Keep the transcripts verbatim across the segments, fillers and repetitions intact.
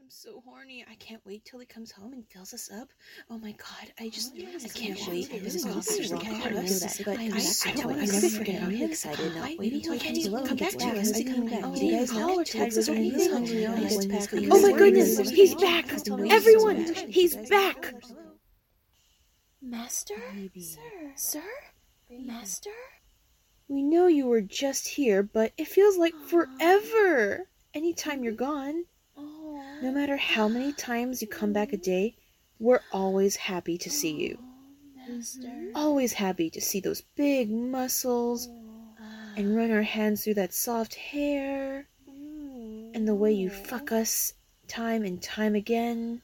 I'm so horny. I can't wait till he comes home and fills us up. Oh my god, I just, Oh, yes, I can't yeah, wait. yeah, This is yeah, awesome. yeah, Like, yeah, I yeah, have yeah, this, that, but but I, I'm I so don't want to excited. forget I'm about really him. excited. Why? Wait until he Can comes you alone come and back gets to back. us? When he comes back. Oh, Do you guys call know? or Tad text was us or when he was anything? hungry on I gets just- back. Oh my goodness, he's back. Everyone, he's back. Master? Baby. Sir? Sir? Baby. Master? We know you were just here, but it feels like forever. Anytime you're gone. Oh. No matter how many times you come back a day, we're always happy to see you. Master. Always happy to see those big muscles and run our hands through that soft hair and the way you fuck us time and time again.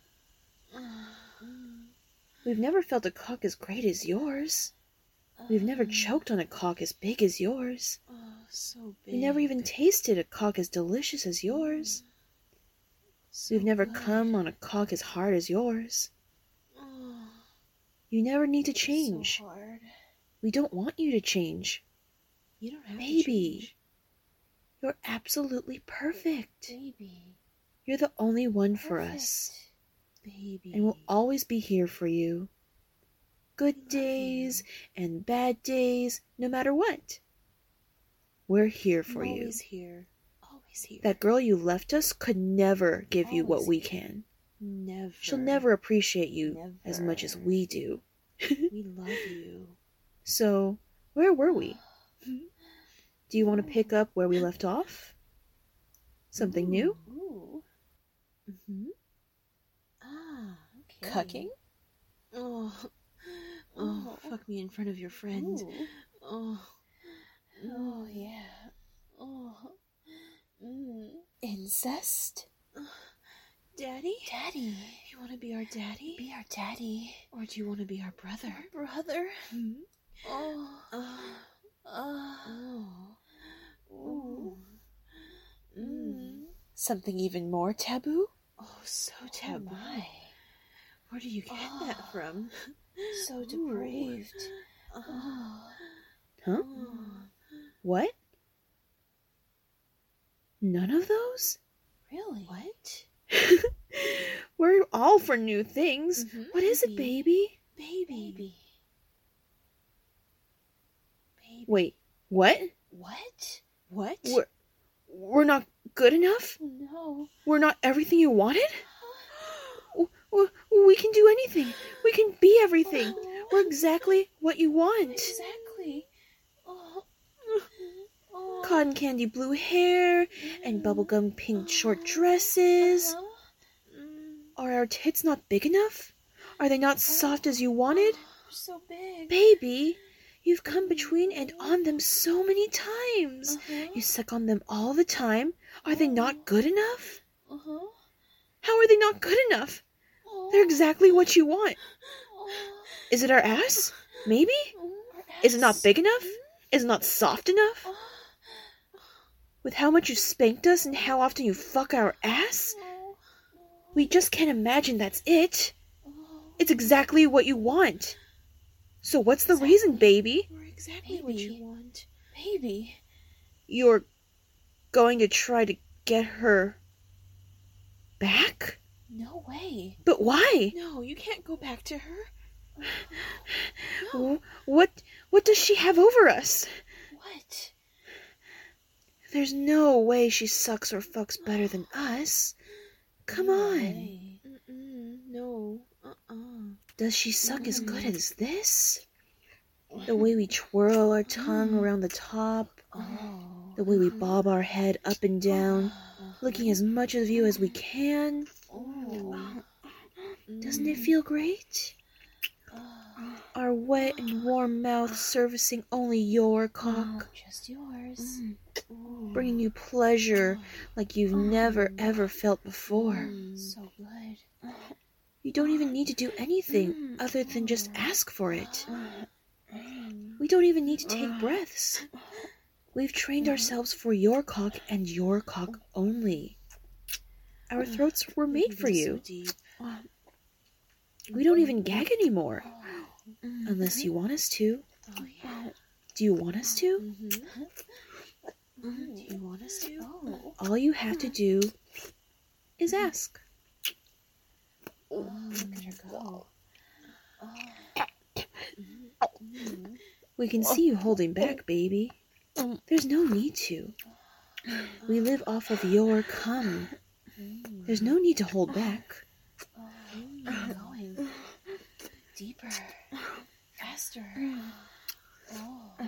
We've never felt a cock as great as yours. We've never choked on a cock as big as yours. Oh, so big. We never even tasted a cock as delicious as yours. So We've never good. come on a cock as hard as yours. Oh, You never need to change. so hard. We don't want you to change. You don't have Baby. to change. You're absolutely perfect. Baby. You're the only one for us. Baby. And we'll always be here for you. Good days and bad days, no matter what. We're here for I'm you. always here. Always here. That girl you left us could never give you what Always we here. can. Never. She'll never appreciate you Never. as much as we do. We love you. So, where were we? Do you want to pick up where we left off? Something new? Ooh. Mm-hmm. Ah, okay. Cucking? Oh. Oh, fuck me in front of your friend. Ooh. Oh. Oh, yeah. Oh. Mm. Incest? Daddy? Daddy. You want to be our daddy? Be our daddy. Or do you want to be our brother? Brother? Hmm? Oh. Oh. Oh. Oh. Ooh. Mm. Something even more taboo? Oh, so Oh taboo. my. Where do you get Oh. that from? So Ooh. depraved. Oh. Huh? Oh. What? None of those? Really? What? We're all for new things. Mhm. What is it, baby? Baby. Baby. Baby. Wait, what? What? What? We're, we're not good enough? No. We're not everything you wanted? W- w- We can do anything. We can be everything. Oh. We're exactly what you want. Exactly. Oh. Oh. Cotton candy blue hair and bubblegum pink short dresses. Uh-huh. Mm. Are our tits not big enough? Are they not soft as you wanted? Oh, so big. Baby, you've come between and on them so many times. Uh-huh. You suck on them all the time. Are they not good enough? Uh-huh. How are they not good enough? Oh. They're exactly what you want. Oh. Is it our ass? Maybe? Our Is it not ass. big enough? Is it not soft enough? Oh. With how much you spanked us and how often you fuck our ass? Oh. We just can't imagine that's it. Oh. It's exactly what you want. So what's the Exactly. reason, baby? We're exactly what Baby. you want. Baby. You're going to try to get her back? No way. But why? No, you can't go back to her. W- What what does she have over us? What? There's no way she sucks or fucks better than us. Come No on. way. Mm-mm, no. Uh-uh. Does she suck as good Mm. as this? The way we twirl our tongue Mm. around the top, Oh. the way we Mhm. bob our head up and down, Uh-huh. licking as much of you as we can. Oh. Doesn't it Mm. feel great? Oh. Our wet and warm mouth servicing only your cock, Just yours. Mm. Oh. bringing you pleasure like you've never ever felt before. Mm. So good. You don't even need to do anything Mm. other than just ask for it. Mm. We don't even need to take breaths. We've trained ourselves for your cock and your cock only. Our throats were made for So you. deep. We don't even gag anymore. Mm. Unless you want us to. Oh, yeah. Do you want us to? Mm-hmm. Mm. Do you want us to? Oh. All you have to do is ask. Look at her go. We can see you holding back, baby. There's no need to. We live off of your cum. There's no need to hold back. Going deeper, faster. Oh.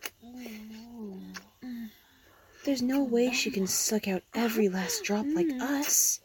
There's no way she can suck out every last drop like us.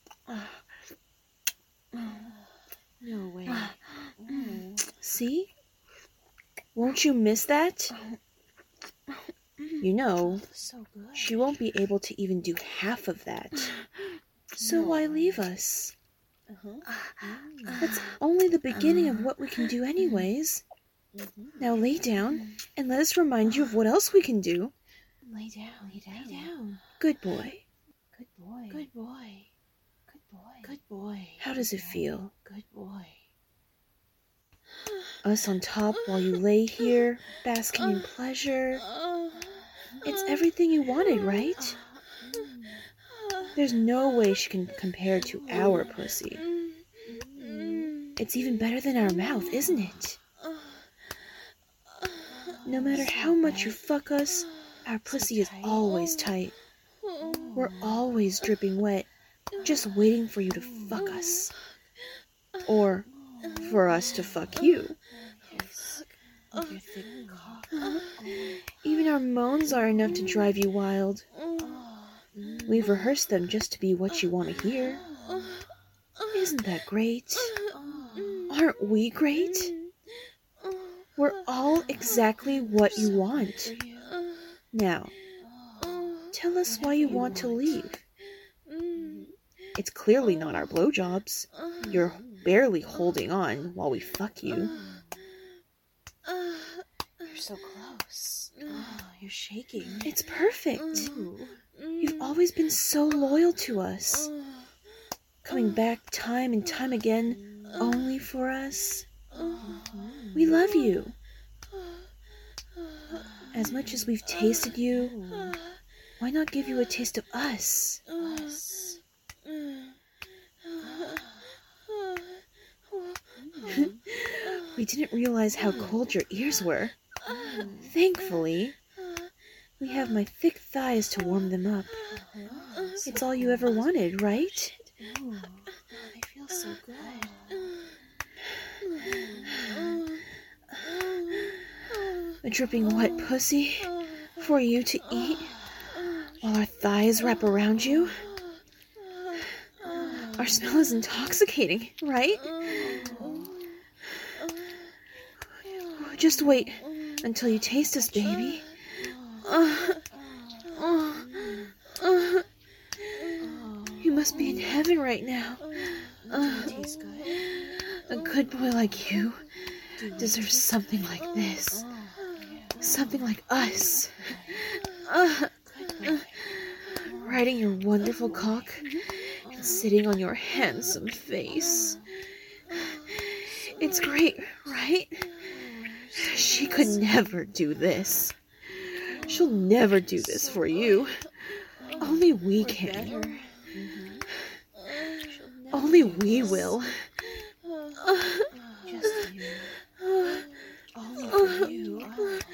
No way. See? Won't you miss that? You know, So good. she won't be able to even do half of that. So why leave us? Uh-huh. That's only the beginning of what we can do anyways. Now lay down and let us remind you of what else we can do. Lay down. Lay down. Lay down. Good boy. Good boy. Good boy. Good boy. Good boy. How does it feel? Good boy. Us on top while you lay here, basking in pleasure. It's everything you wanted, right? There's no way she can compare to our pussy. It's even better than our mouth, isn't it? No matter how much you fuck us, our pussy is always tight. We're always dripping wet, just waiting for you to fuck us. Or for us to fuck you. Your thick cock. Even our moans are enough to drive you wild. We've rehearsed them just to be what you want to hear. Isn't that great? Aren't we great? We're all exactly what you want. Now, tell us why you want to leave. It's clearly not our blowjobs. You're barely holding on while we fuck you. You're so close. Oh, you're shaking. It's perfect. Ooh. You've always been so loyal to us. Coming back time and time again only for us. We love you. As much as we've tasted you, why not give you a taste of us? Us. We didn't realize how cold your ears were. Thankfully, we have my thick thighs to warm them up. It's all you ever wanted, right? Ooh, they feel so good. A dripping wet pussy for you to eat while our thighs wrap around you. Our smell is intoxicating, right? Just wait until you taste us, baby. You must be in heaven right now. Tastes good. A good boy like you deserves something like this. Something like us. Riding your wonderful cock and sitting on your handsome face. It's great, right? She could never do this. She'll never do this for you. Only we can. Only we will. Just you. Only for you.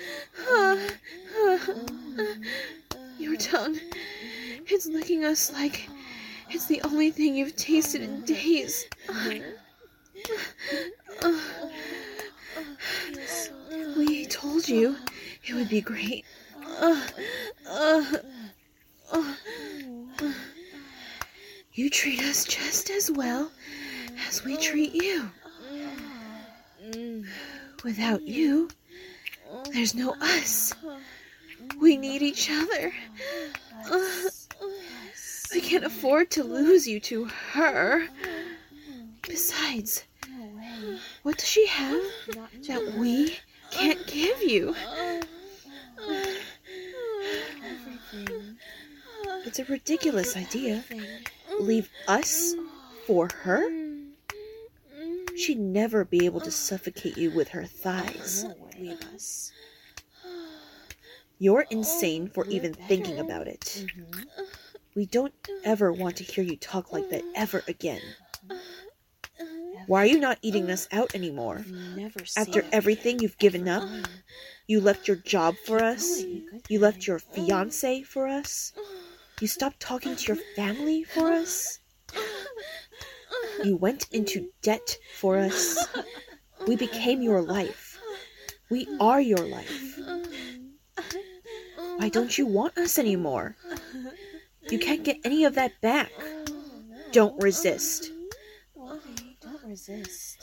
Your tongue, it's licking us like it's the only thing you've tasted in days. We told you it would be great. You treat us just as well as we treat you. Without you, there's no us. We need each other. We can't afford to lose you to her. Besides, what does she have that we can't give you? Everything. It's a ridiculous idea. Leave us for her? She'd never be able to suffocate you with her thighs. Leave us. You're insane for even thinking about it. We don't ever want to hear you talk like that ever again. Why are you not eating us out anymore? Never After seen everything you've given up, it. you left your job for us. Going, good You guy. left your fiancé for us. You stopped talking to your family for us. You went into debt for us. We became your life. We are your life. Why don't you want us anymore? You can't get any of that back. Don't resist. Why? Don't resist.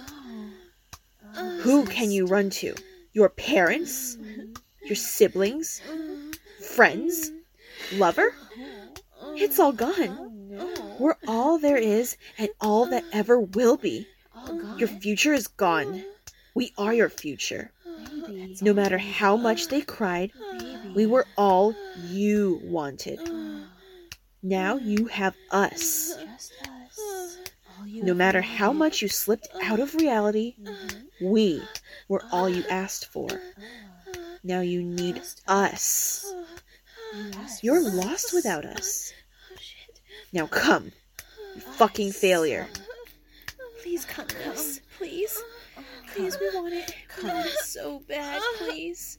Who can you run to? Your parents? Your siblings? Friends? Lover? It's all gone. No. We're all there is and all that ever will be. All gone. Your future is gone. We are your future. Baby. No matter how much they cried, Baby. we were all you wanted. Oh, Now you have us. just us. All you No ever matter how wanted. much you slipped out of reality, Mhm. we were all you asked for. Oh, Now you need just us. us. You're lost without us. Oh, shit. Now come, you fucking failure. Please come with us. Please. Please, we want it. We want it so bad. Please.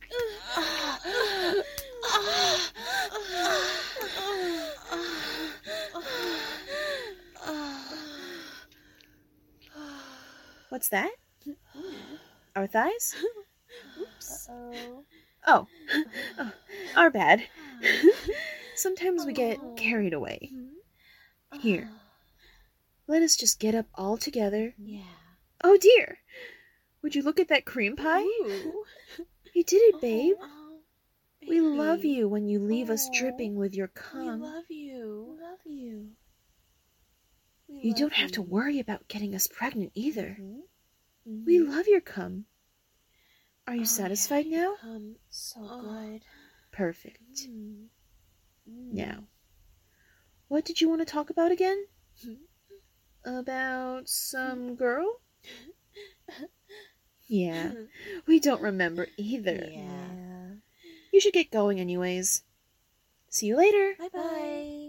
What's that? Our thighs? Oops. Oh. Oh, oh our bad. Sometimes we get carried away. Here, let us just get up all together. Yeah. Oh dear! Would you look at that cream pie? Ooh. You did it, babe. Oh, We love baby. you when you leave us Oh, dripping with your We cum. love you. We love you. We You love don't have to you. worry about getting us pregnant either. Mhm. Mhm. We love your cum. Are you Oh, satisfied yeah, now? Come so Oh. good. Perfect. Mm. Mm. Now, what did you want to talk about again? Hmm. About some girl? Yeah, we don't remember either. Yeah. You should get going anyways. See you later. Bye bye.